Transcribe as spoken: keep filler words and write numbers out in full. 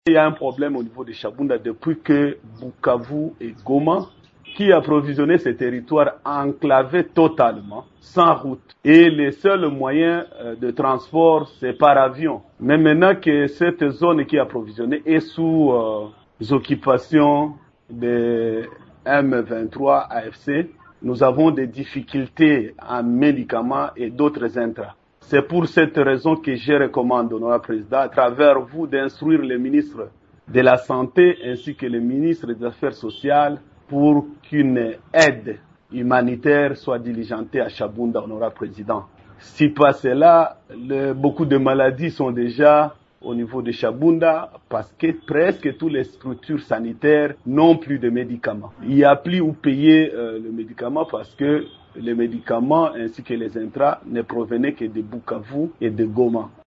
Il y a un problème au niveau de Chabunda depuis que Bukavu et Goma, qui approvisionnaient ces territoires enclavés totalement, sans route. Et les seuls moyens de transport, c'est par avion. Mais maintenant que cette zone qui est approvisionnée est sous euh, occupation de M vingt-trois A F C, nous avons des difficultés en médicaments et d'autres intrants. C'est pour cette raison que je recommande, honorable président, à travers vous, d'instruire le ministre de la Santé ainsi que le ministre des Affaires sociales pour qu'une aide humanitaire soit diligentée à Chabunda, honorable président. Si pas cela, le, beaucoup de maladies sont déjà au niveau de Chabunda parce que presque toutes les structures sanitaires n'ont plus de médicaments. Il n'y a plus où payer euh, le médicament parce que les médicaments ainsi que les intrants ne provenaient que de Bukavu et de Goma.